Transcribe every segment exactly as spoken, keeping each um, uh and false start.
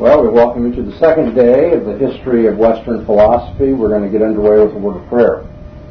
Well, we welcome you to the second day of the history of Western philosophy. We're going to get underway with a word of prayer.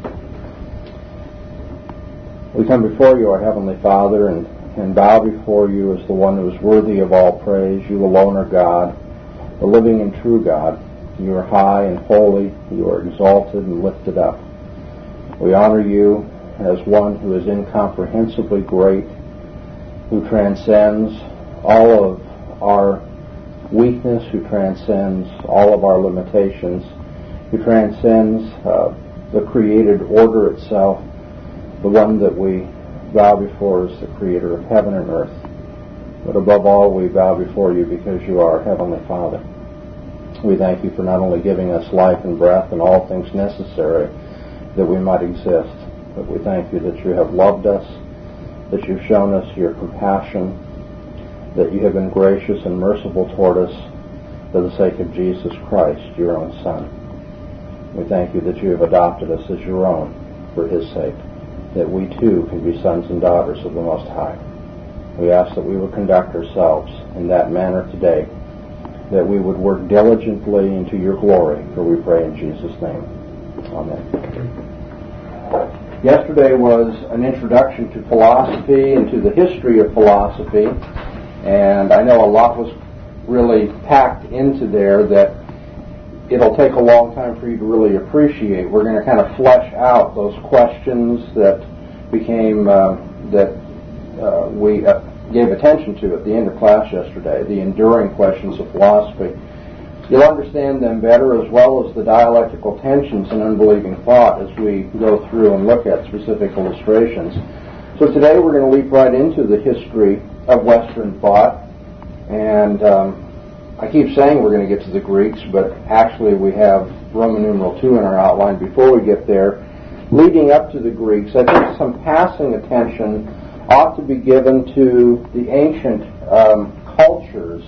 We come before you, our Heavenly Father, and, and bow before you as the one who is worthy of all praise. You alone are God, the living and true God. You are high and holy. You are exalted and lifted up. We honor you as one who is incomprehensibly great, who transcends all of our weakness, who transcends all of our limitations, who transcends uh, the created order itself, the one that we bow before as the creator of heaven and earth. But above all, we bow before you because you are our Heavenly Father. We thank you for not only giving us life and breath and all things necessary that we might exist, but we thank you that you have loved us, that you've shown us your compassion, that you have been gracious and merciful toward us for the sake of Jesus Christ, your own Son. We thank you that you have adopted us as your own for his sake, that we too can be sons and daughters of the Most High. We ask that we would conduct ourselves in that manner today, that we would work diligently into your glory, for we pray in Jesus' name. Amen. Yesterday was an introduction to philosophy and to the history of philosophy. And I know a lot was really packed into there that it'll take a long time for you to really appreciate. We're going to kind of flesh out those questions that became, uh, that uh, we uh, gave attention to at the end of class yesterday, the enduring questions of philosophy. You'll understand them better, as well as the dialectical tensions in unbelieving thought as we go through and look at specific illustrations. So today we're going to leap right into the history of Western thought, and um, I keep saying we're going to get to the Greeks, but actually we have Roman numeral two in our outline before we get there. Leading up to the Greeks, I think some passing attention ought to be given to the ancient um, cultures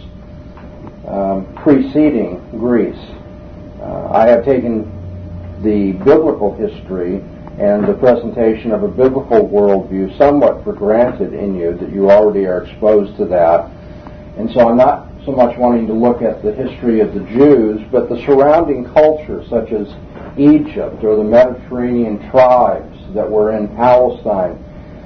um, preceding Greece. Uh, I have taken the biblical history and the presentation of a biblical worldview somewhat for granted in you, that you already are exposed to that. And so I'm not so much wanting to look at the history of the Jews, but the surrounding cultures, such as Egypt or the Mediterranean tribes that were in Palestine,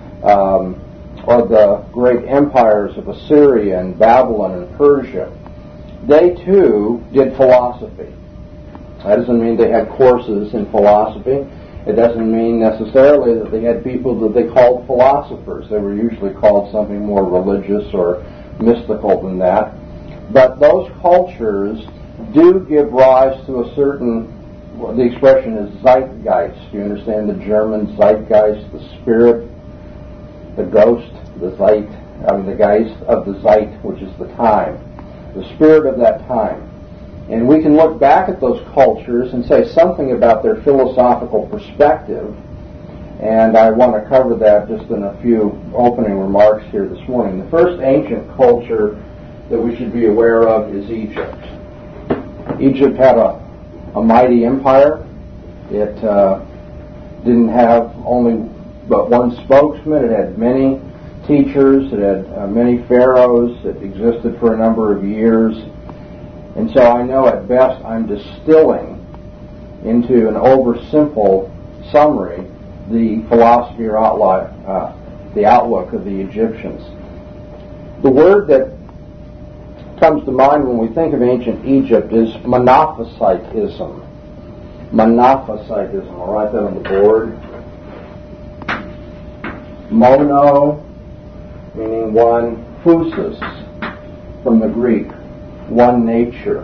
um, or the great empires of Assyria and Babylon and Persia. They too did philosophy. That doesn't mean they had courses in philosophy. It doesn't mean necessarily that they had people that they called philosophers. They were usually called something more religious or mystical than that. But those cultures do give rise to a certain, well, the expression is zeitgeist. Do you understand the German zeitgeist, the spirit, the ghost, the zeit, I mean the geist of the zeit, which is the time, the spirit of that time. And we can look back at those cultures and say something about their philosophical perspective. And I want to cover that just in a few opening remarks here this morning. The first ancient culture that we should be aware of is Egypt. Egypt had a, a mighty empire. It uh, didn't have only but one spokesman. It had many teachers. It had uh, many pharaohs. It existed for a number of years. And so I know at best I'm distilling into an oversimple summary the philosophy or outlook, uh, the outlook of the Egyptians. The word that comes to mind when we think of ancient Egypt is Monophysitism. Monophysitism. I'll write that on the board. Mono, meaning one, physis, from the Greek, one nature.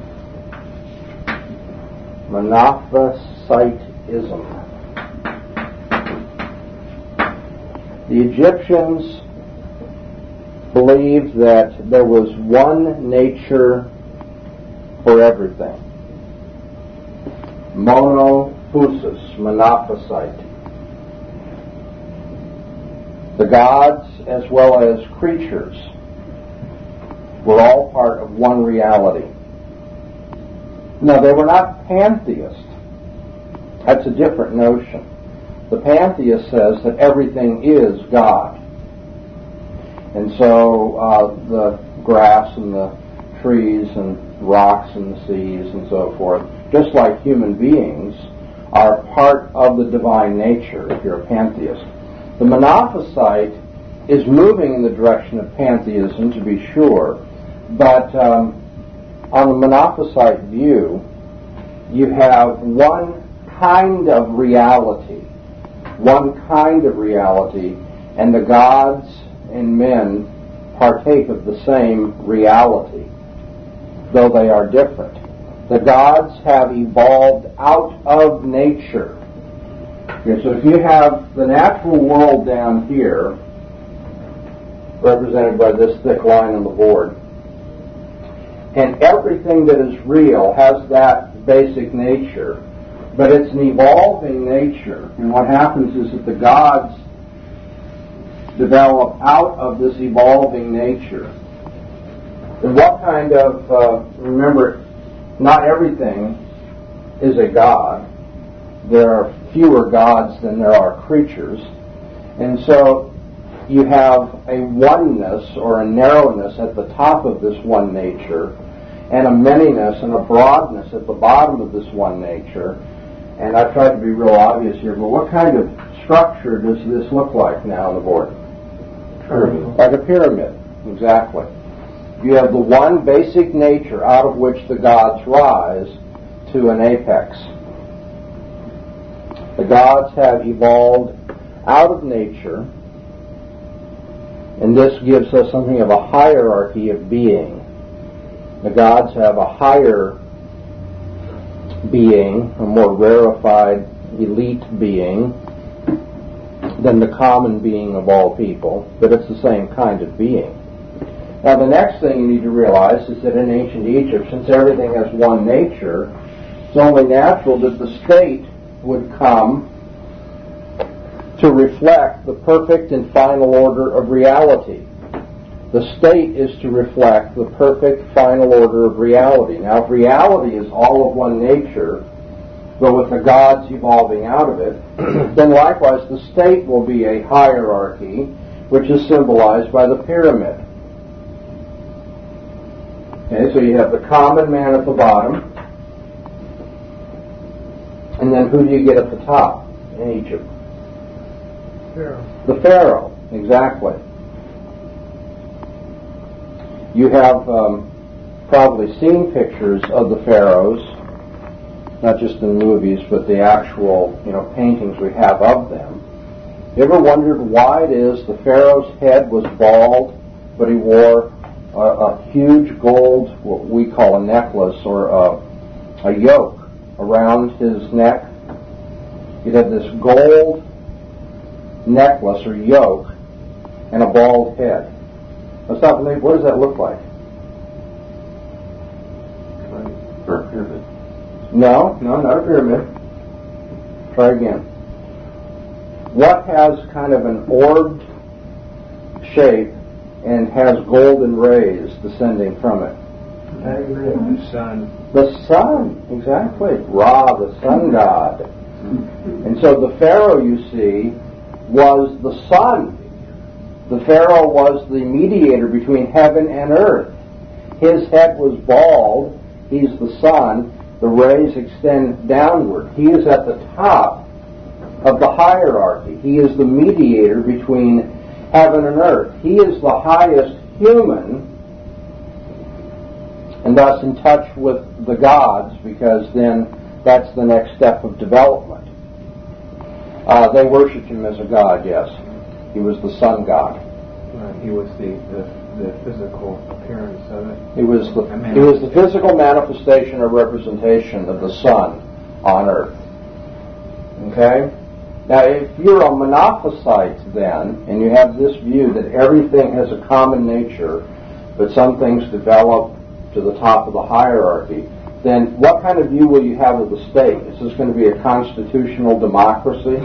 Monophysitism. The Egyptians believed that there was one nature for everything. Monophysis, monophysite. The gods as well as creatures were all part of one reality. Now, they were not pantheists. That's a different notion. The pantheist says that everything is God. And so uh, the grass and the trees and rocks and the seas and so forth, just like human beings, are part of the divine nature if you're a pantheist. The Monophysite is moving in the direction of pantheism, to be sure, but um, on the Monophysite view, you have one kind of reality, one kind of reality, and the gods and men partake of the same reality, though they are different. The gods have evolved out of nature. Okay, so if you have the natural world down here, represented by this thick line on the board, and everything that is real has that basic nature, but it's an evolving nature. And what happens is that the gods develop out of this evolving nature. And what kind of, uh, remember, not everything is a god. There are fewer gods than there are creatures. And so you have a oneness or a narrowness at the top of this one nature, and a manyness and a broadness at the bottom of this one nature. And I've tried to be real obvious here, but what kind of structure does this look like now on the board? Pyramid. Like a pyramid, exactly. You have the one basic nature out of which the gods rise to an apex. The gods have evolved out of nature, and this gives us something of a hierarchy of being. The gods have a higher being, a more rarefied, elite being than the common being of all people, but it's the same kind of being. Now the next thing you need to realize is that in ancient Egypt, since everything has one nature, it's only natural that the state would come to reflect the perfect and final order of reality. The state is to reflect the perfect final order of reality. Now, if reality is all of one nature, but with the gods evolving out of it, then likewise the state will be a hierarchy, which is symbolized by the pyramid. Okay, so you have the common man at the bottom, and then who do you get at the top in Egypt? Pharaoh. The Pharaoh, exactly. You have um, probably seen pictures of the pharaohs, not just in movies, but the actual, you know, paintings we have of them. You ever wondered why it is the pharaoh's head was bald, but he wore a, a huge gold, what we call a necklace, or a, a yoke around his neck? He'd have this gold necklace or yoke and a bald head. Let's not believe. What does that look like? Or a pyramid. No, no, not a pyramid. Try again. What has kind of an orbed shape and has golden rays descending from it? The sun. The sun, exactly. Ra, the sun god. And so the Pharaoh, you see, was the sun. The Pharaoh was the mediator between heaven and earth. His head was bald. He's the sun. The rays extend downward. He is at the top of the hierarchy. He is the mediator between heaven and earth. He is the highest human, and thus in touch with the gods, because then that's the next step of development. Uh, they worshipped him as a god, yes. He was the sun god. Uh, he was the, the the physical appearance of it. He was the he was the physical manifestation or representation of the sun on earth. Okay? Now, if you're a Monophysite then, and you have this view that everything has a common nature, but some things develop to the top of the hierarchy, then what kind of view will you have of the state? Is this going to be a constitutional democracy?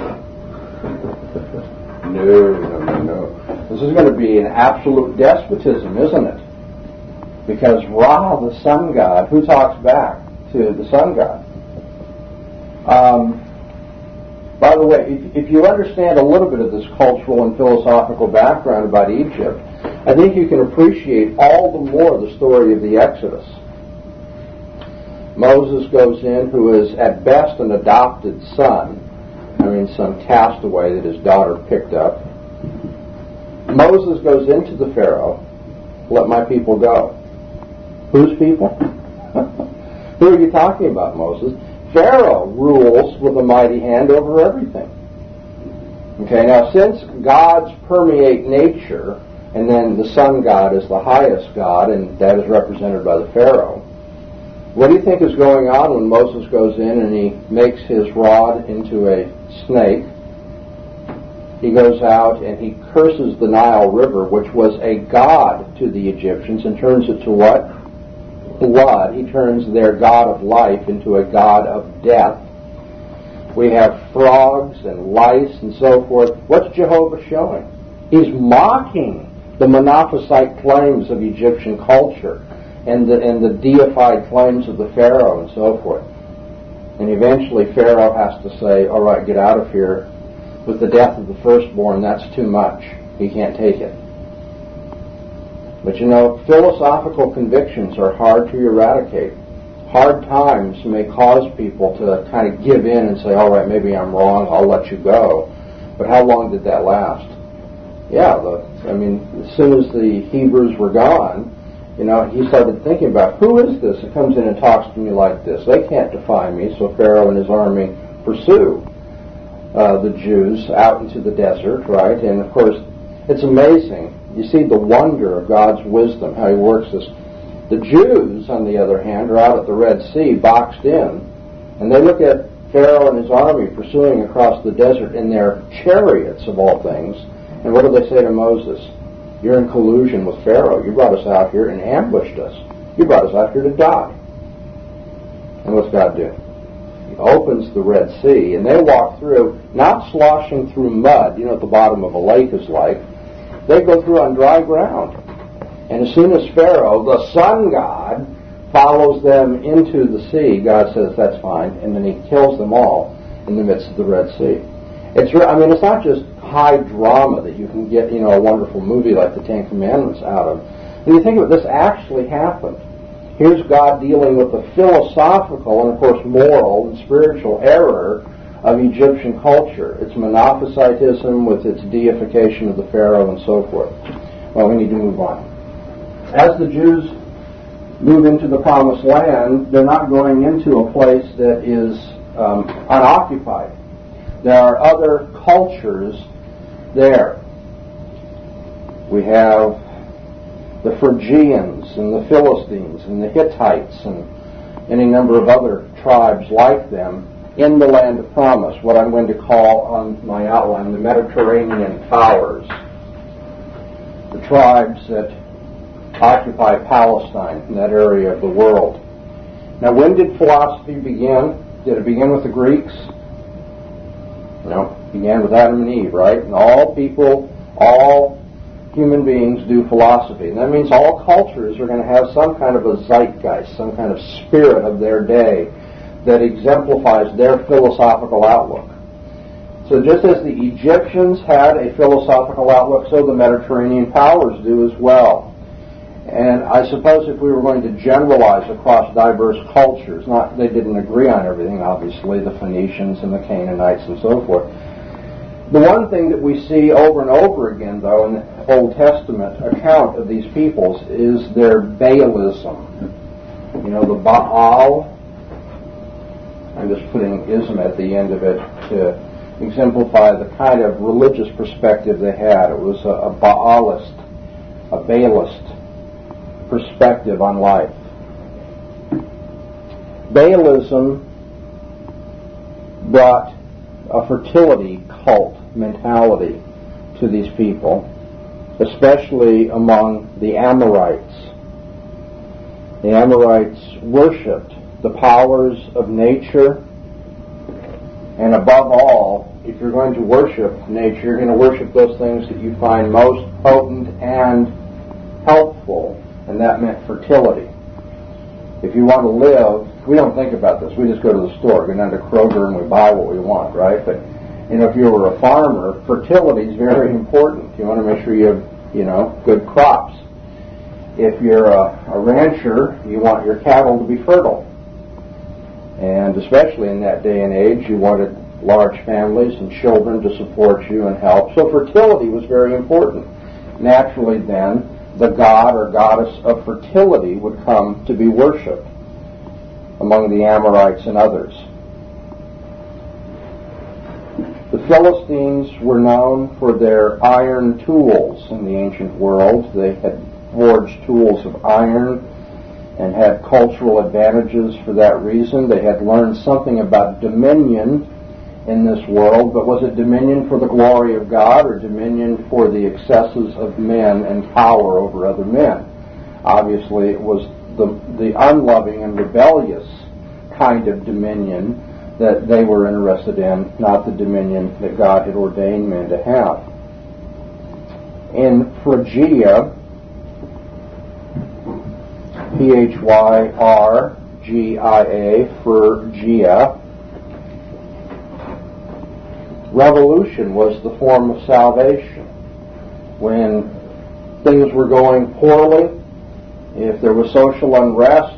No, no, no, no. This is going to be an absolute despotism, isn't it? Because Ra, the sun god, who talks back to the sun god? Um, by the way, if, if you understand a little bit of this cultural and philosophical background about Egypt, I think you can appreciate all the more the story of the Exodus. Moses goes in, who is at best an adopted son. I mean, some castaway that his daughter picked up. Moses goes into the Pharaoh, let my people go. Whose people? Who are you talking about, Moses? Pharaoh rules with a mighty hand over everything. Okay, now since gods permeate nature, and then the sun god is the highest god, and that is represented by the Pharaoh, what do you think is going on when Moses goes in and he makes his rod into a snake? He goes out and he curses the Nile River, which was a god to the Egyptians, and turns it to what? Blood. He turns their god of life into a god of death. We have frogs and lice and so forth. What's Jehovah showing? He's mocking the Monophysite claims of Egyptian culture and the, and the deified claims of the Pharaoh and so forth. And eventually Pharaoh has to say, all right, get out of here. With the death of the firstborn, that's too much. He can't take it. But you know, philosophical convictions are hard to eradicate. Hard times may cause people to kind of give in and say, all right, maybe I'm wrong, I'll let you go. But how long did that last? Yeah, the, I mean, as soon as the Hebrews were gone, you know, he started thinking about, who is this that comes in and talks to me like this? They can't defy me. So Pharaoh and his army pursue uh, the Jews out into the desert, right? And of course, it's amazing. You see the wonder of God's wisdom, how he works this. The Jews, on the other hand, are out at the Red Sea, boxed in, and they look at Pharaoh and his army pursuing across the desert in their chariots, of all things, and what do they say to Moses? You're in collusion with Pharaoh. You brought us out here and ambushed us. You brought us out here to die. And what's God do? He opens the Red Sea, and they walk through, not sloshing through mud, you know what the bottom of a lake is like. They go through on dry ground. And as soon as Pharaoh, the sun god, follows them into the sea, God says, that's fine, and then he kills them all in the midst of the Red Sea. It's, I mean, it's not just high drama that you can get, you know, a wonderful movie like the Ten Commandments out of. When you think of it, this actually happened. Here's God dealing with the philosophical and, of course, moral and spiritual error of Egyptian culture. It's Monophysitism with its deification of the Pharaoh and so forth. Well, we need to move on. As the Jews move into the Promised Land, they're not going into a place that is um, unoccupied. There are other cultures there. We have the Phrygians and the Philistines and the Hittites and any number of other tribes like them in the land of promise, what I'm going to call on my outline the Mediterranean powers, the tribes that occupy Palestine in that area of the world. Now, when did philosophy begin? Did it begin with the Greeks? No, it began with Adam and Eve, right? And all people, all human beings do philosophy. And that means all cultures are going to have some kind of a zeitgeist, some kind of spirit of their day that exemplifies their philosophical outlook. So just as the Egyptians had a philosophical outlook, so the Mediterranean powers do as well. And I suppose if we were going to generalize across diverse cultures, not they didn't agree on everything, obviously, the Phoenicians and the Canaanites and so forth. The one thing that we see over and over again, though, in the Old Testament account of these peoples is their Baalism. You know, the Baal, I'm just putting ism at the end of it to exemplify the kind of religious perspective they had. It was a, a Baalist, a Baalist perspective on life. Baalism brought a fertility cult mentality to these people, especially among the Amorites. The Amorites worshipped the powers of nature, and above all, if you're going to worship nature, you're going to worship those things that you find most potent and helpful. And that meant fertility. If you want to live, we don't think about this. We just go to the store, go down to Kroger, and we buy what we want, right? But, you know, if you were a farmer, fertility is very important. You want to make sure you have you know, good crops. If you're a, a rancher, you want your cattle to be fertile. And especially in that day and age, you wanted large families and children to support you and help. So fertility was very important. Naturally then, the god or goddess of fertility would come to be worshipped among the Amorites and others. The Philistines were known for their iron tools in the ancient world. They had forged tools of iron and had cultural advantages for that reason. They had learned something about dominion in this world, but was it dominion for the glory of God or dominion for the excesses of men and power over other men? Obviously, it was the, the unloving and rebellious kind of dominion that they were interested in, not the dominion that God had ordained men to have. In Phrygia, P H Y R G I A, Phrygia, revolution was the form of salvation. When things were going poorly, if there was social unrest,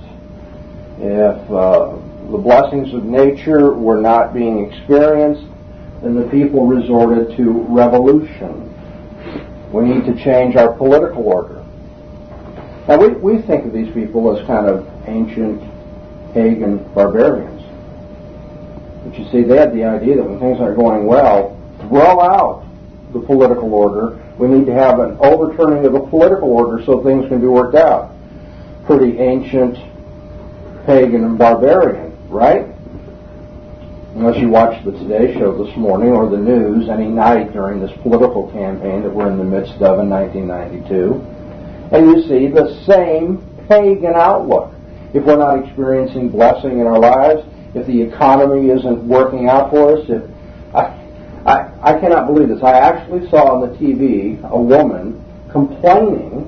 if uh, the blessings of nature were not being experienced, then the people resorted to revolution. We need to change our political order. Now, we, we think of these people as kind of ancient, pagan barbarians. But you see, they had the idea that when things aren't going well, throw out the political order. We need to have an overturning of the political order so things can be worked out. Pretty ancient, pagan, and barbarian, right? Unless you watch the Today Show this morning or the news any night during this political campaign that we're in the midst of in nineteen ninety-two, and you see the same pagan outlook. If we're not experiencing blessing in our lives, if the economy isn't working out for us, if I, I, I cannot believe this. I actually saw on the T V a woman complaining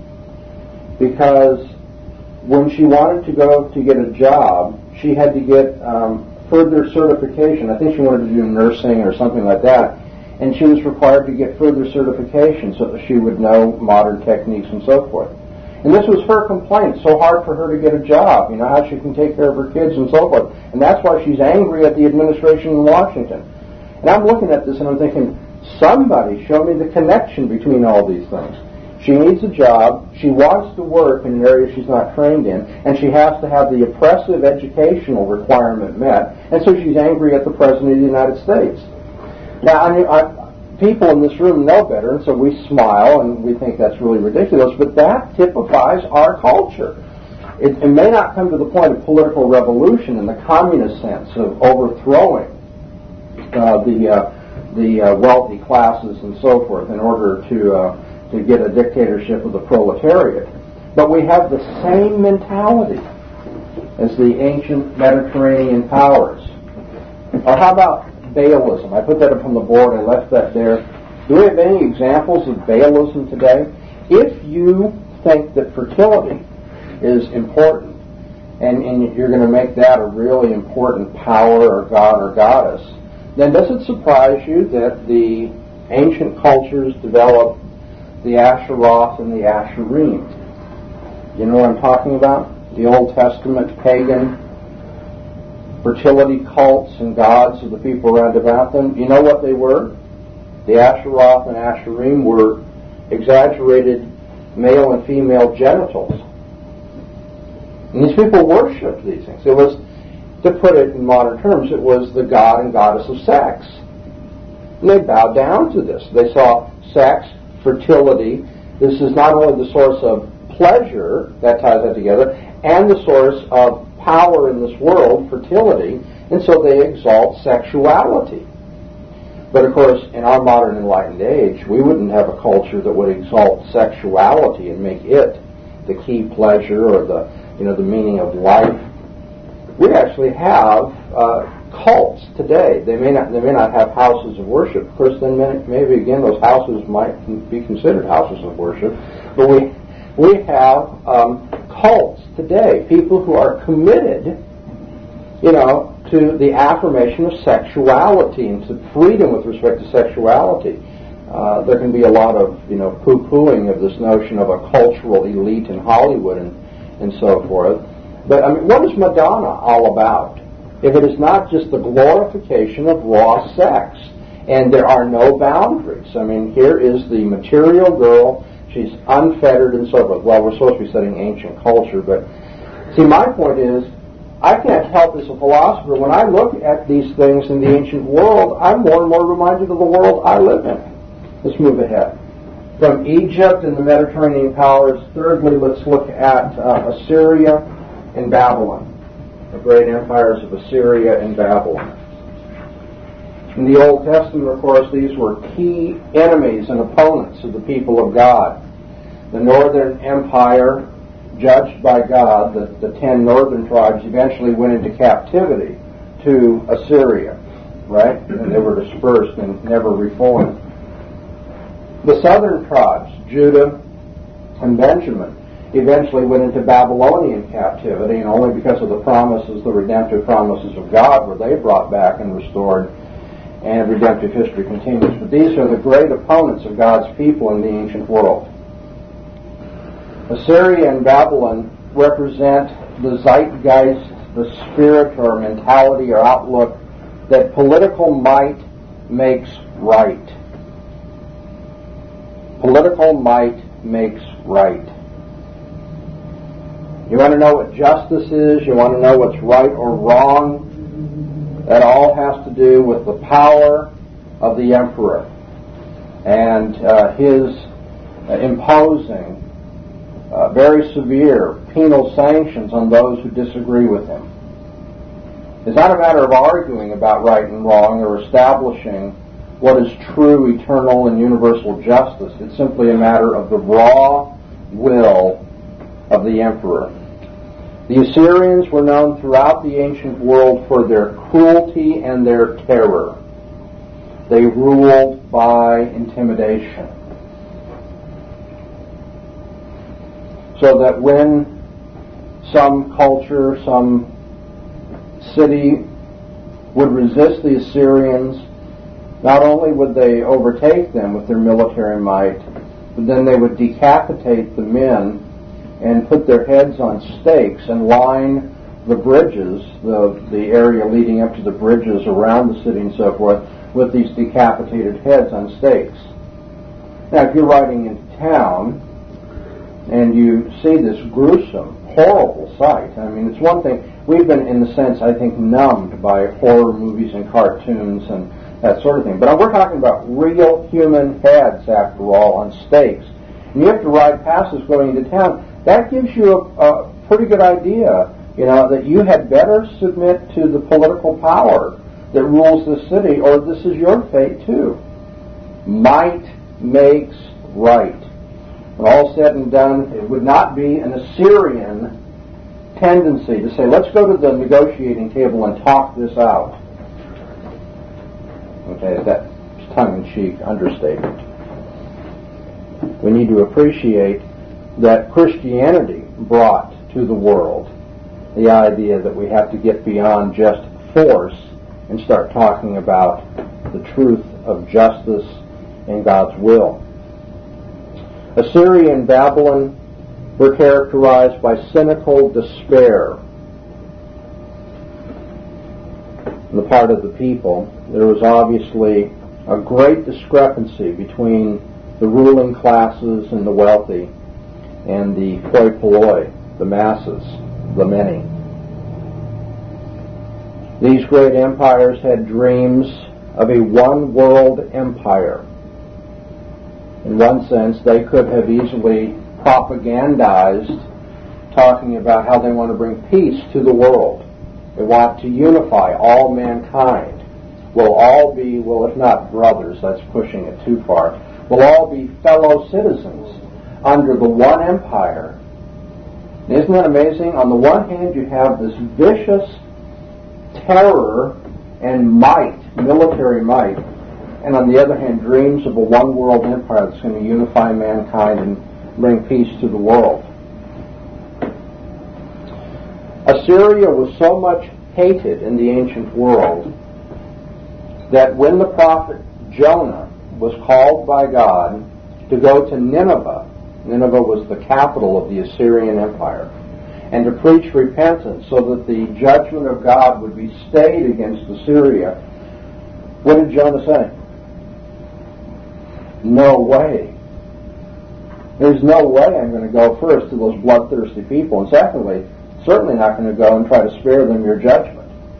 because when she wanted to go to get a job, she had to get um, further certification. I think she wanted to do nursing or something like that, and she was required to get further certification so that she would know modern techniques and so forth. And this was her complaint, so hard for her to get a job, you know, how she can take care of her kids and so forth. And that's why she's angry at the administration in Washington. And I'm looking at this and I'm thinking, somebody show me the connection between all these things. She needs a job, she wants to work in an area she's not trained in, and she has to have the oppressive educational requirement met, and so she's angry at the President of the United States. Now, I mean, I, people in this room know better, and so we smile and we think that's really ridiculous, but that typifies our culture. It, it may not come to the point of political revolution in the communist sense of overthrowing uh, the uh, the uh, wealthy classes and so forth in order to uh, to get a dictatorship of the proletariat. But we have the same mentality as the ancient Mediterranean powers. Or how about Baalism? I put that up on the board. I left that there. Do we have any examples of Baalism today? If you think that fertility is important, and, and you're going to make that a really important power or god or goddess, then does it surprise you that the ancient cultures developed the Asheroth and the Asherim? You know what I'm talking about? The Old Testament pagan fertility cults and gods of the people around about them. You know what they were? The Asheroth and Asherim were exaggerated male and female genitals. And these people worshipped these things. It was, to put it in modern terms, it was the god and goddess of sex. And they bowed down to this. They saw sex, fertility. This is not only the source of pleasure, that ties that together, and the source of power in this world, fertility, and so they exalt sexuality. But of course, in our modern enlightened age, we wouldn't have a culture that would exalt sexuality and make it the key pleasure or the, you know, the meaning of life. We actually have uh, cults today. They may not, they may not have houses of worship. Of course, then maybe again those houses might be considered houses of worship. But we we have um, cults today. People who are committed, you know, to the affirmation of sexuality and to freedom with respect to sexuality. uh, there can be a lot of, you know, poo-pooing of this notion of a cultural elite in Hollywood and, and so forth. But, I mean, what is Madonna all about? If it is not just the glorification of raw sex, and there are no boundaries. I mean, here is the material girl, she's unfettered and so forth. Well, we're supposed to be studying ancient culture, but see, my point is, I can't help as a philosopher, when I look at these things in the ancient world, I'm more and more reminded of the world I live in. Let's move ahead. From Egypt and the Mediterranean powers, thirdly, let's look at uh, Assyria and Babylon, the great empires of Assyria and Babylon. In the Old Testament, of course, these were key enemies and opponents of the people of God. The Northern Empire, judged by God, the, the ten northern tribes eventually went into captivity to Assyria, right? And they were dispersed and never reformed. The southern tribes, Judah and Benjamin, eventually went into Babylonian captivity, and only because of the promises, the redemptive promises of God, were they brought back and restored, and redemptive history continues. But these are the great opponents of God's people in the ancient world. Assyria and Babylon represent the zeitgeist, the spirit or mentality or outlook that political might makes right. Political might makes right. You want to know what justice is? You want to know what's right or wrong? That all has to do with the power of the emperor and uh, his uh, imposing uh, very severe penal sanctions on those who disagree with him. It's not a matter of arguing about right and wrong or establishing what is true, eternal, and universal justice. It's simply a matter of the raw will of the emperor. The Assyrians were known throughout the ancient world for their cruelty and their terror. They ruled by intimidation. So that when some culture, some city would resist the Assyrians, not only would they overtake them with their military might, but then they would decapitate the men and put their heads on stakes and line the bridges, the, the area leading up to the bridges around the city and so forth, with these decapitated heads on stakes. Now, if you're riding into town and you see this gruesome, horrible sight, I mean, it's one thing, we've been, in a sense, I think, numbed by horror movies and cartoons and that sort of thing. But we're talking about real human heads, after all, on stakes. And you have to ride past this going into town. That gives you a, a pretty good idea, you know, that you had better submit to the political power that rules the city, or this is your fate too. Might makes right. When all said and done, it would not be an Assyrian tendency to say, let's go to the negotiating table and talk this out. Okay, that's tongue-in-cheek understatement. We need to appreciate that Christianity brought to the world the idea that we have to get beyond just force and start talking about the truth of justice and God's will. Assyria and Babylon were characterized by cynical despair on the part of the people. There was obviously a great discrepancy between the ruling classes and the wealthy and the hoi polloi, the masses, the many. These great empires had dreams of a one-world empire. In one sense, they could have easily propagandized, talking about how they want to bring peace to the world. They want to unify all mankind. We'll all be, well, if not brothers, that's pushing it too far, we'll all be fellow citizens under the one empire. Isn't that amazing? On the one hand, you have this vicious terror and might, military might, and on the other hand, dreams of a one-world empire that's going to unify mankind and bring peace to the world. Assyria was so much hated in the ancient world that when the prophet Jonah was called by God to go to Nineveh. Nineveh was the capital of the Assyrian Empire, and to preach repentance so that the judgment of God would be stayed against Assyria. What did Jonah say? No way. There's no way I'm going to go first to those bloodthirsty people, and secondly, certainly not going to go and try to spare them your judgment.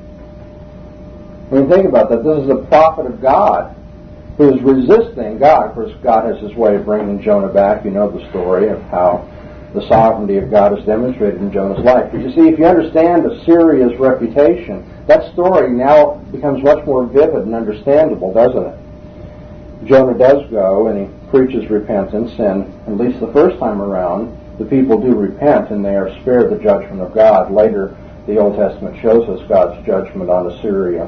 I mean, think about that. This is a prophet of God who is resisting God. Of course, God has his way of bringing Jonah back. You know the story of how the sovereignty of God is demonstrated in Jonah's life. But you see, if you understand Assyria's reputation, that story now becomes much more vivid and understandable, doesn't it? Jonah does go and he preaches repentance, and at least the first time around, the people do repent and they are spared the judgment of God. Later, the Old Testament shows us God's judgment on Assyria.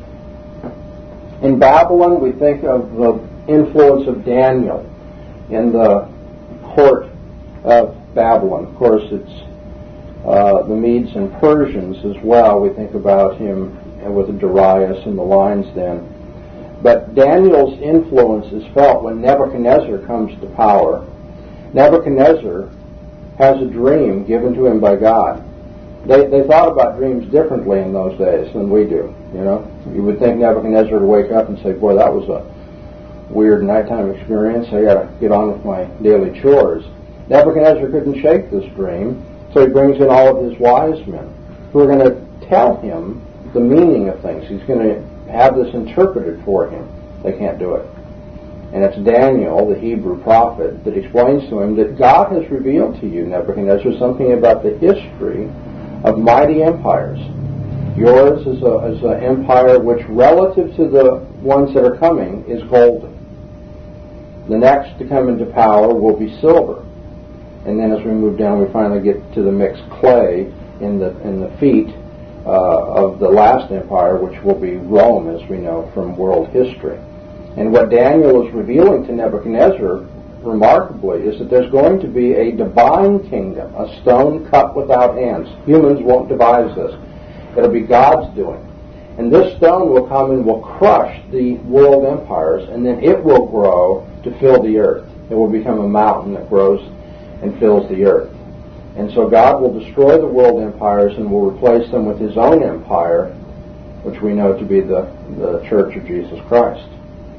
In Babylon, we think of the influence of Daniel in the court of Babylon. Of course, it's uh, the Medes and Persians as well. We think about him with Darius and the lion's den. But Daniel's influence is felt when Nebuchadnezzar comes to power. Nebuchadnezzar has a dream given to him by God. They they thought about dreams differently in those days than we do. You know, you would think Nebuchadnezzar would wake up and say, "Boy, that was a weird nighttime experience. I got to get on with my daily chores." Nebuchadnezzar couldn't shake this dream, so he brings in all of his wise men who are going to tell him the meaning of things. He's going to have this interpreted for him. They can't do it. And it's Daniel, the Hebrew prophet, that explains to him that God has revealed to you, Nebuchadnezzar, something about the history of mighty empires. Yours is a is an empire which, relative to the ones that are coming, is golden. The next to come into power will be silver. And then as we move down, we finally get to the mixed clay in the in the feet uh, of the last empire, which will be Rome, as we know from world history. And what Daniel is revealing to Nebuchadnezzar, remarkably, is that there's going to be a divine kingdom, a stone cut without hands. Humans won't devise this. It'll be God's doing. And this stone will come and will crush the world empires, and then it will grow to fill the earth. It will become a mountain that grows and fills the earth. And so God will destroy the world empires and will replace them with his own empire, which we know to be the, the Church of Jesus Christ.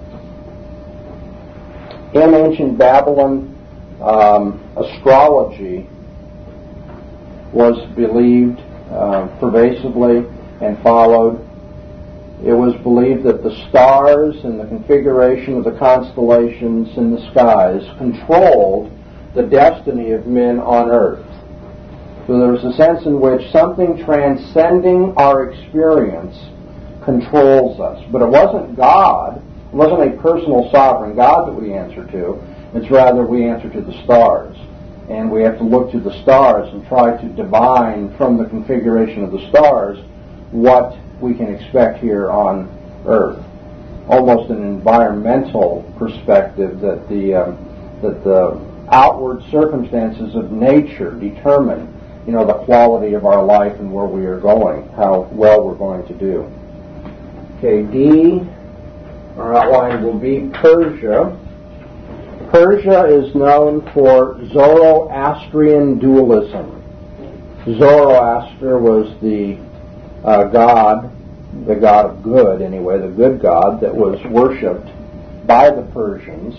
In ancient Babylon, um, astrology was believed uh, pervasively and followed. It was believed that the stars and the configuration of the constellations in the skies controlled the destiny of men on earth. So there was a sense in which something transcending our experience controls us. But it wasn't God. It wasn't a personal sovereign God that we answer to. It's rather we answer to the stars. And we have to look to the stars and try to divine from the configuration of the stars what we can expect here on earth. Almost an environmental perspective that the um, that the outward circumstances of nature determine, you know, the quality of our life and where we are going, how well we're going to do. Okay, D, our outline will be Persia. Persia is known for Zoroastrian dualism. Zoroaster was the uh, god, the god of good anyway, the good god that was worshipped by the Persians.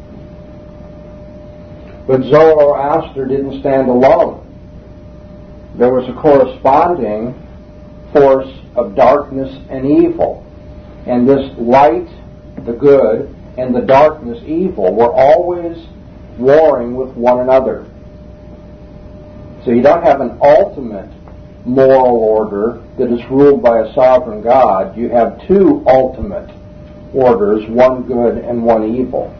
But Zoroaster didn't stand alone. There was a corresponding force of darkness and evil. And this light, the good, and the darkness, evil, were always warring with one another. So you don't have an ultimate moral order that is ruled by a sovereign God. You have two ultimate orders, one good and one evil.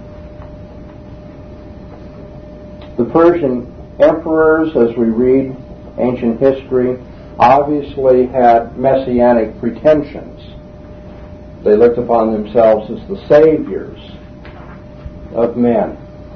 The Persian emperors, as we read ancient history, obviously had messianic pretensions. They looked upon themselves as the saviors of men.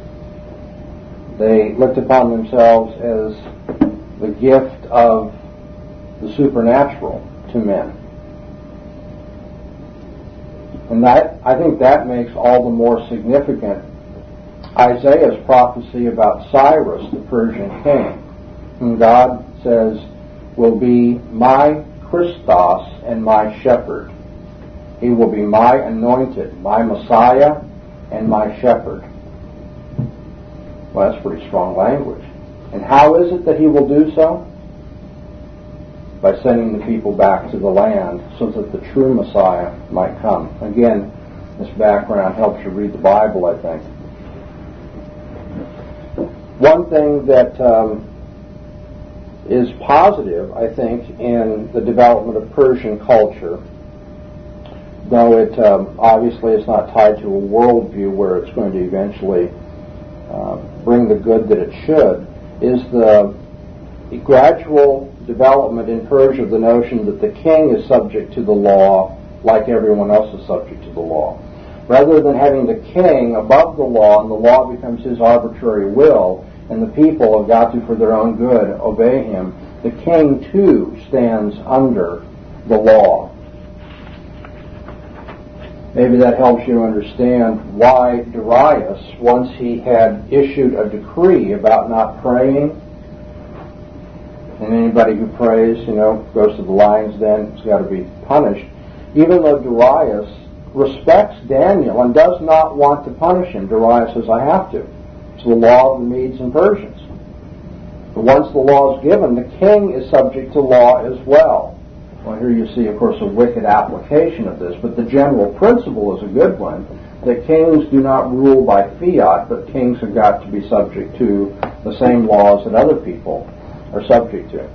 They looked upon themselves as the gift of the supernatural to men. And that, I think that makes all the more significant Isaiah's prophecy about Cyrus, the Persian king, whom God says will be my Christos and my shepherd. He will be my anointed, my Messiah, and my shepherd. Well, that's pretty strong language. And how is it that he will do so? By sending the people back to the land so that the true Messiah might come. Again, this background helps you read the Bible, I think. One thing that um, is positive, I think, in the development of Persian culture, though it um, obviously is not tied to a worldview where it's going to eventually uh, bring the good that it should, is the gradual development in Persia of the notion that the king is subject to the law like everyone else is subject to the law. Rather than having the king above the law and the law becomes his arbitrary will and the people have got to, for their own good, obey him, the king too stands under the law. Maybe that helps you understand why Darius, once he had issued a decree about not praying, and anybody who prays, you know, goes to the lion's den, has got to be punished, even though Darius respects Daniel and does not want to punish him, Darius says, I have to. It's the law of the Medes and Persians. But once the law is given, the king is subject to law as well. Well, here you see, of course, a wicked application of this, but the general principle is a good one, that kings do not rule by fiat, but kings have got to be subject to the same laws that other people are subject to.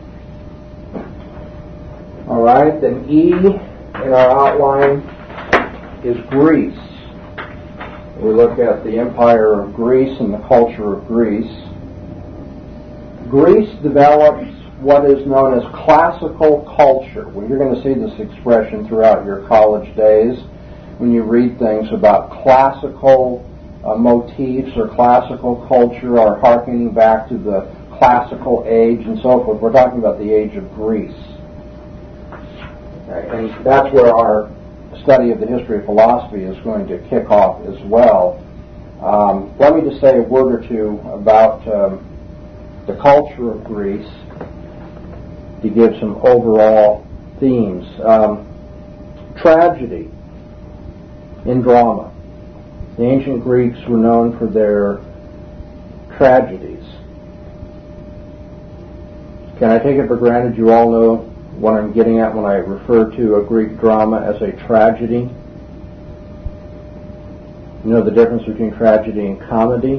All right, then E in our outline is Greece. We look at the empire of Greece and the culture of Greece. Greece develops what is known as classical culture. Well, you're going to see this expression throughout your college days when you read things about classical uh, motifs or classical culture or hearkening back to the classical age and so forth. We're talking about the age of Greece. Okay, and that's where our study of the history of philosophy is going to kick off as well. Um, let me just say a word or two about um, the culture of Greece to give some overall themes. Um, tragedy in drama. The ancient Greeks were known for their tragedies. Can I take it for granted you all know what I'm getting at when I refer to a Greek drama as a tragedy? You know the difference between tragedy and comedy?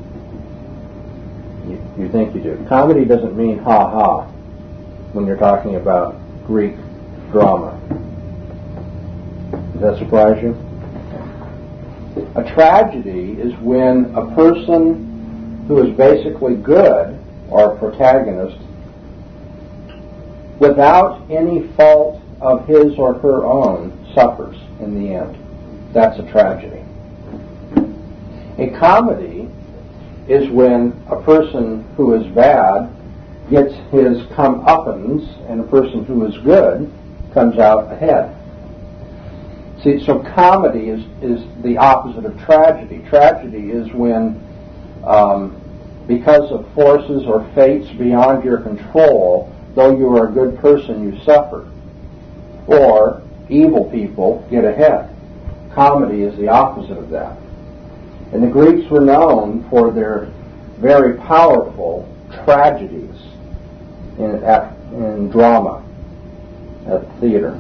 You, you think you do. Comedy doesn't mean ha-ha when you're talking about Greek drama. Does that surprise you? A tragedy is when a person who is basically good, or a protagonist, without any fault of his or her own, suffers in the end. That's a tragedy. A comedy is when a person who is bad gets his comeuppance and a person who is good comes out ahead. See, so comedy is, is the opposite of tragedy. Tragedy is when, um, because of forces or fates beyond your control, though you are a good person, you suffer. Or evil people get ahead. Comedy is the opposite of that. And the Greeks were known for their very powerful tragedies in, at, in drama, at theater.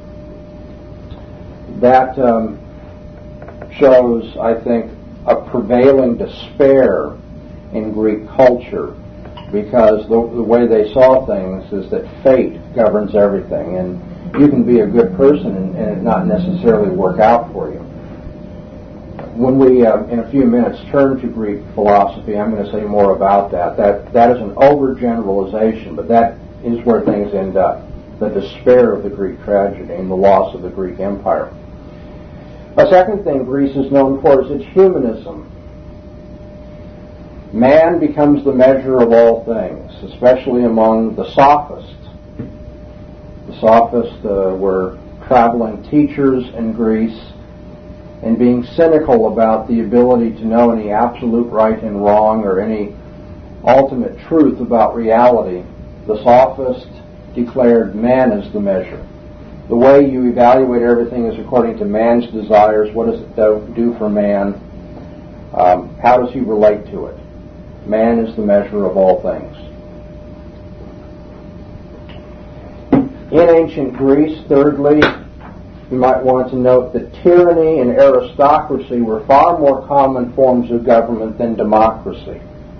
That um, shows, I think, a prevailing despair in Greek culture, because the, the way they saw things is that fate governs everything, and you can be a good person and, and it not necessarily work out for you. When we, uh, in a few minutes, turn to Greek philosophy, I'm going to say more about that. That that is an overgeneralization, but that is where things end up, the despair of the Greek tragedy and the loss of the Greek Empire. A second thing Greece is known for is its humanism. Man becomes the measure of all things, especially among the sophists. The sophists uh, were traveling teachers in Greece and being cynical about the ability to know any absolute right and wrong or any ultimate truth about reality, the sophist declared man is the measure. The way you evaluate everything is according to man's desires. What does it do, do for man? Um, how does he relate to it? Man is the measure of all things. In ancient Greece, thirdly, you might want to note that tyranny and aristocracy were far more common forms of government than democracy.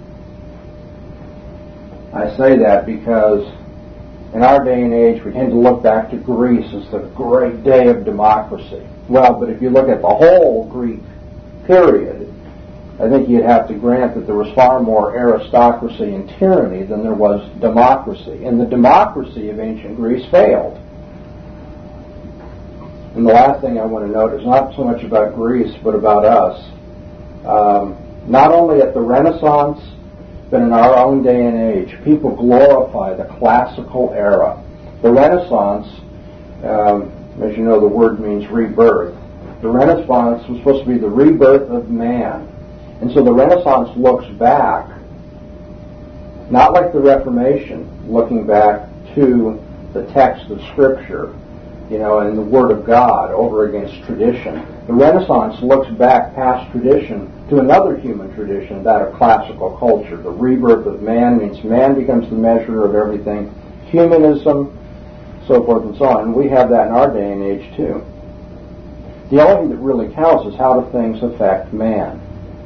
I say that because in our day and age we tend to look back to Greece as the great day of democracy. Well, but if you look at the whole Greek period, I think you'd have to grant that there was far more aristocracy and tyranny than there was democracy. And the democracy of ancient Greece failed. And the last thing I want to note is not so much about Greece, but about us. Um, not only at the Renaissance, but in our own day and age, people glorify the classical era. The Renaissance, um, as you know, the word means rebirth. The Renaissance was supposed to be the rebirth of man. And so the Renaissance looks back, not like the Reformation, looking back to the text of Scripture, you know, and the Word of God over against tradition. The Renaissance looks back past tradition to another human tradition, that of classical culture. The rebirth of man means man becomes the measure of everything. Humanism, so forth and so on. And we have that in our day and age too. The only thing that really counts is how do things affect man.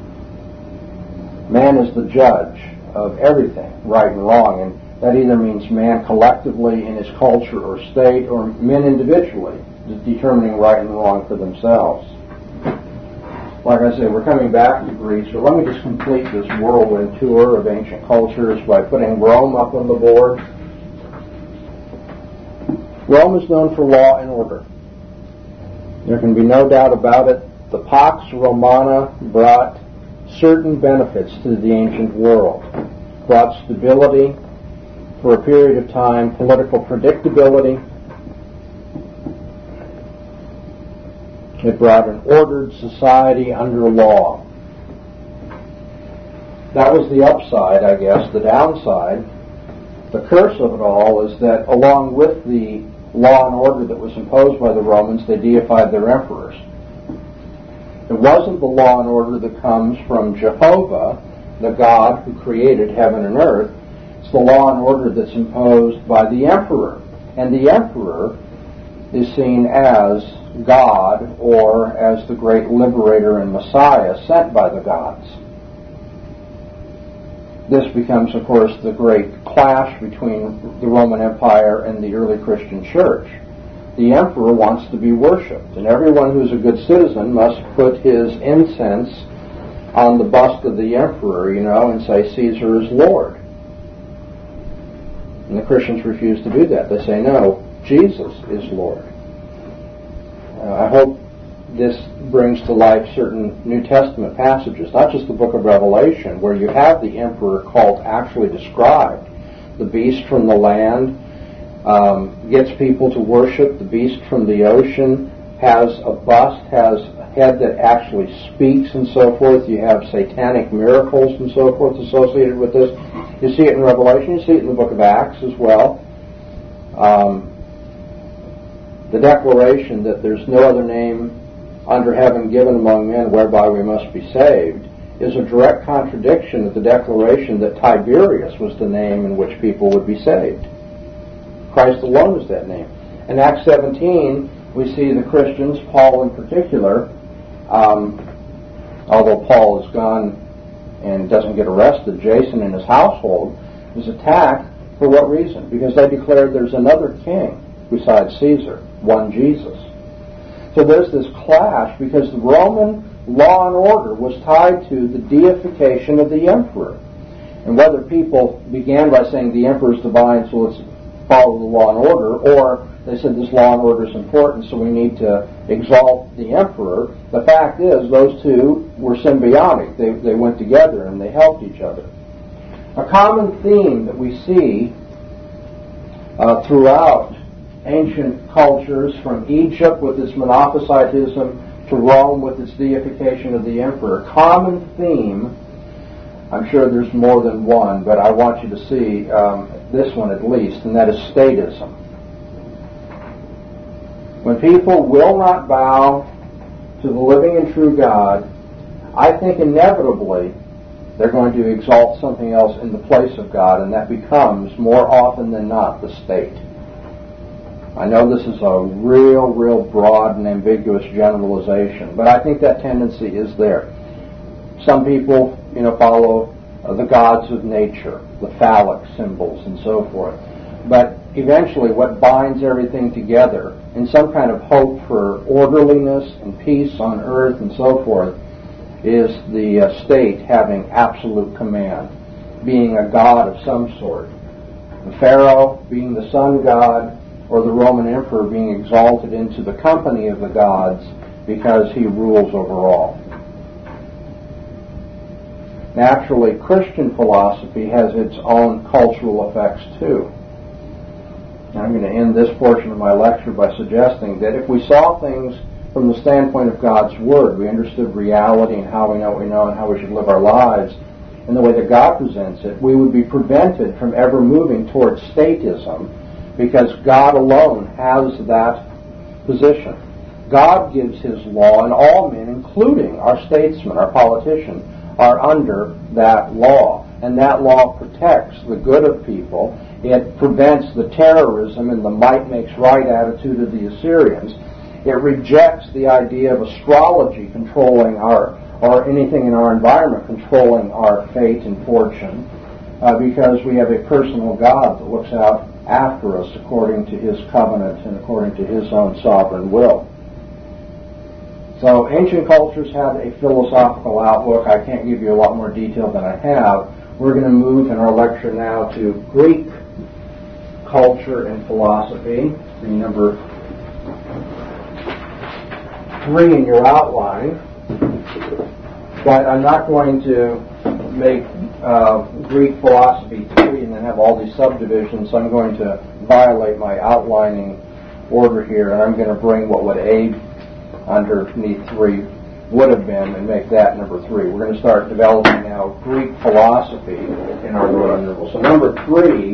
Man is the judge of everything, right and wrong, and that either means man collectively in his culture or state, or men individually determining right and wrong for themselves. Like I said, we're coming back to Greece, so let me just complete this whirlwind tour of ancient cultures by putting Rome up on the board. Rome is known for law and order. There can be no doubt about it. The Pax Romana brought certain benefits to the ancient world. Brought stability for a period of time, political predictability. It brought an ordered society under law. That was the upside, I guess. The downside, the curse of it all, is that along with the law and order that was imposed by the Romans, they deified their emperors. It wasn't the law and order that comes from Jehovah, the God who created heaven and earth. It's the law and order that's imposed by the emperor. And the emperor is seen as God, or as the great liberator and Messiah sent by the gods. This becomes, of course, the great clash between the Roman Empire and the early Christian church. The emperor wants to be worshipped, and everyone who's a good citizen must put his incense on the bust of the emperor, you know, and say, Caesar is Lord. And the Christians refuse to do that. They say, no, Jesus is Lord. Uh, I hope this brings to life certain New Testament passages, not just the book of Revelation, where you have the emperor cult actually described. The beast from the land um, gets people to worship. The beast from the ocean has a bust, has a head that actually speaks and so forth. You have satanic miracles and so forth associated with this. You see it in Revelation. You see it in the book of Acts as well. Um, the declaration that there's no other name under heaven given among men whereby we must be saved is a direct contradiction of the declaration that Tiberius was the name in which people would be saved. Christ alone is that name. In Acts seventeen, we see the Christians, Paul in particular, um, although Paul is gone and doesn't get arrested, Jason and his household is attacked. For what reason? Because they declared there's another king besides Caesar, one Jesus. So there's this clash because the Roman law and order was tied to the deification of the emperor. And whether people began by saying the emperor is divine, so let's follow the law and order, or they said this law and order is important, so we need to exalt the emperor, the fact is those two were symbiotic. They, they went together and they helped each other. A common theme that we see uh, throughout ancient cultures, from Egypt with its Monophysitism to Rome with its deification of the emperor. Common theme, I'm sure there's more than one, but I want you to see um, this one at least, and that is statism. When people will not bow to the living and true God, I think inevitably they're going to exalt something else in the place of God, and that becomes, more often than not, the state. I know this is a real, real broad and ambiguous generalization, but I think that tendency is there. Some people, you know, follow uh, the gods of nature, the phallic symbols and so forth. But eventually what binds everything together in some kind of hope for orderliness and peace on earth and so forth is the uh, state having absolute command, being a god of some sort. The Pharaoh being the sun god, or the Roman emperor being exalted into the company of the gods because he rules over all. Naturally, Christian philosophy has its own cultural effects too. I'm going to end this portion of my lecture by suggesting that if we saw things from the standpoint of God's Word, we understood reality and how we know what we know and how we should live our lives in the way that God presents it, we would be prevented from ever moving towards statism, because God alone has that position. God gives His law, and all men, including our statesmen, our politicians, are under that law. And that law protects the good of people. It prevents the terrorism and the might makes right attitude of the Assyrians. It rejects the idea of astrology controlling our, or anything in our environment controlling our fate and fortune, uh, because we have a personal God that looks out after us according to His covenant and according to His own sovereign will. So ancient cultures have a philosophical outlook. I can't give you a lot more detail than I have. We're going to move in our lecture now to Greek culture and philosophy, the number three in your outline. But I'm not going to make uh, Greek philosophy three and then have all these subdivisions. So I'm going to violate my outlining order here, and I'm going to bring what would aid underneath three would have been and make that number three. We're going to start developing now Greek philosophy in our Lord interval. So number three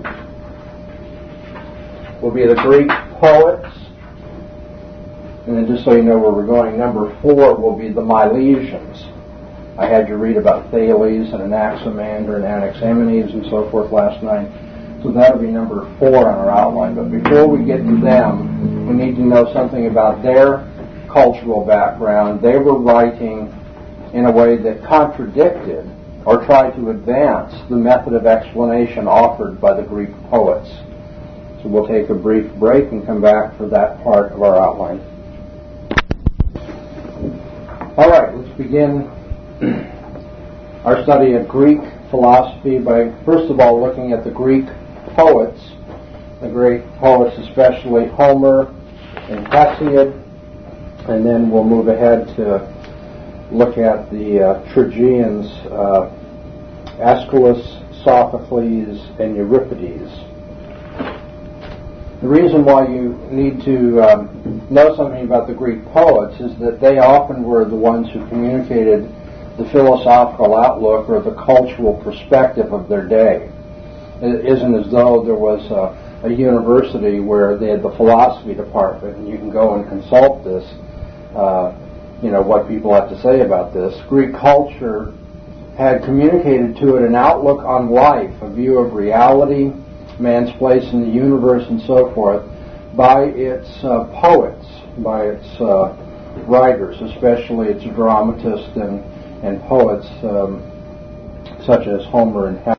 will be the Greek poets. And then just so you know where we're going, number four will be the Milesians. I had you read about Thales and Anaximander and Anaximenes and so forth last night. So that'll be number four on our outline. But before we get to them, we need to know something about their cultural background. They were writing in a way that contradicted or tried to advance the method of explanation offered by the Greek poets. So we'll take a brief break and come back for that part of our outline. All right, let's begin our study of Greek philosophy by first of all looking at the Greek poets, the Greek poets especially Homer and Hesiod, and then we'll move ahead to look at the uh, Phrygians, uh, Aeschylus, Sophocles, and Euripides. The reason why you need to um, know something about the Greek poets is that they often were the ones who communicated the philosophical outlook or the cultural perspective of their day. It isn't as though there was a, a university where they had the philosophy department and you can go and consult this, uh, you know, what people have to say about this. Greek culture had communicated to it an outlook on life, a view of reality, man's place in the universe and so forth, by its uh, poets, by its uh, writers, especially its dramatists and, and poets um, such as Homer and Hesiod.